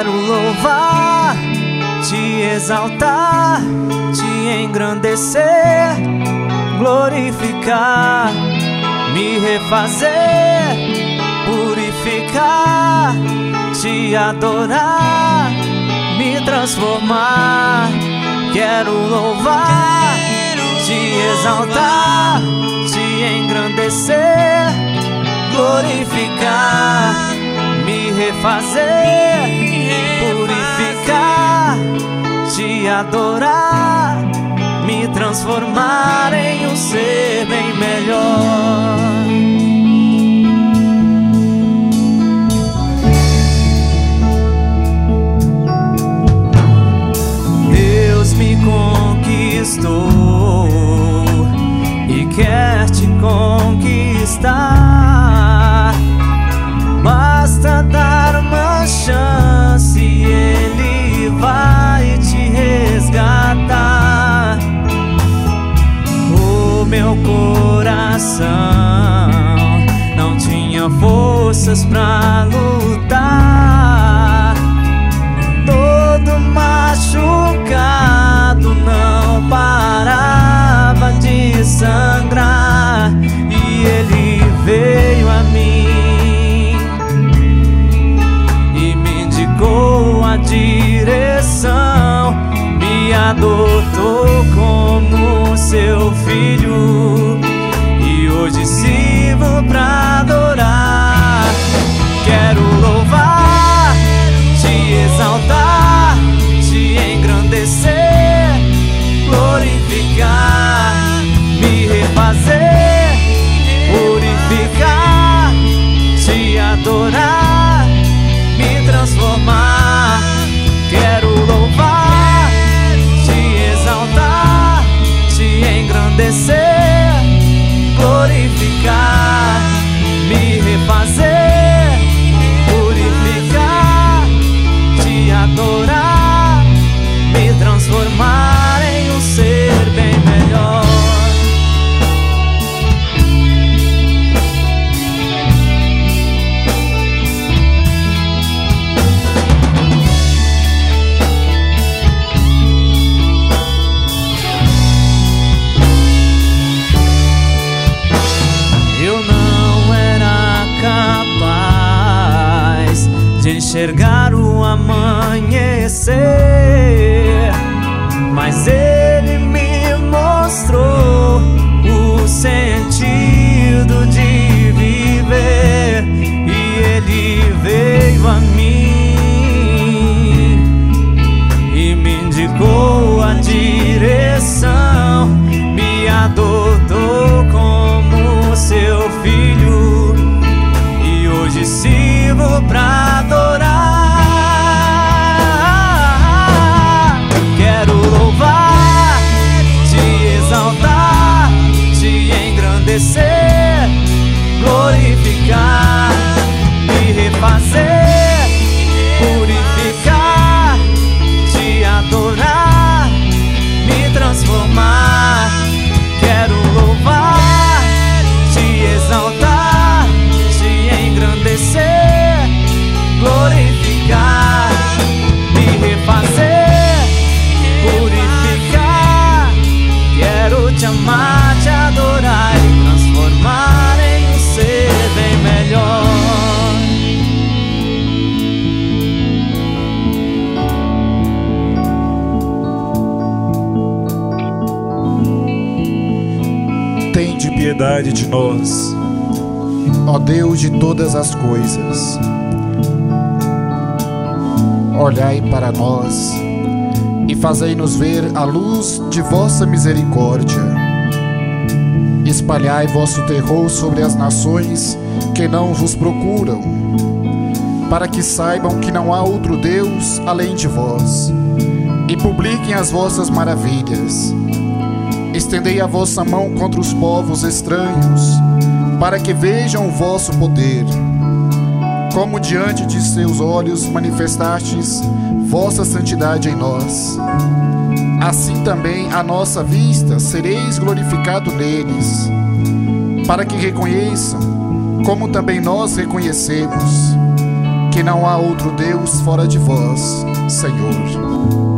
Quero louvar, te exaltar, te engrandecer, glorificar, me refazer, purificar, te adorar, me transformar. Quero louvar, te exaltar, te engrandecer, glorificar, me refazer, purificar, te adorar, me transformar em um ser bem melhor. Deus me conquistou e quer te conquistar. Basta dar uma chance e Ele vai te resgatar. O meu coração não tinha forças pra lutar, todo machucado, não parava de sangrar. E Ele veio a mim e me indicou a direção, me adotou como seu filho e hoje sirvo pra adorar. Quero louvar, te exaltar, te engrandecer, glorificar, me refazer, purificar, te adorar, me transformar. Quero louvar, te exaltar, te engrandecer, glorificar, me refazer, purificar, te adorar, me transformar em um ser bem melhor. Eu não era capaz de enxergar o amanhecer, mas Ele me mostrou o sentido de viver. E Ele veio a mim e me indicou a direção, me adotou como seu filho e hoje sirvo pra adorar. Quero louvar, te exaltar, te engrandecer, glorificar, me refazer, purificar, te adorar, me transformar. Quero louvar, te exaltar, te engrandecer, glorificar, me refazer, purificar. Quero te amar, te adorar e transformar em um ser bem melhor. Tende piedade de nós, ó Deus de todas as coisas. Olhai para nós e fazei-nos ver a luz de vossa misericórdia. Espalhai vosso terror sobre as nações que não vos procuram, para que saibam que não há outro Deus além de vós, e publiquem as vossas maravilhas. Estendei a vossa mão contra os povos estranhos, para que vejam o vosso poder. Como diante de seus olhos manifestastes vossa santidade em nós, assim também à nossa vista sereis glorificado neles, para que reconheçam, como também nós reconhecemos, que não há outro Deus fora de vós, Senhor.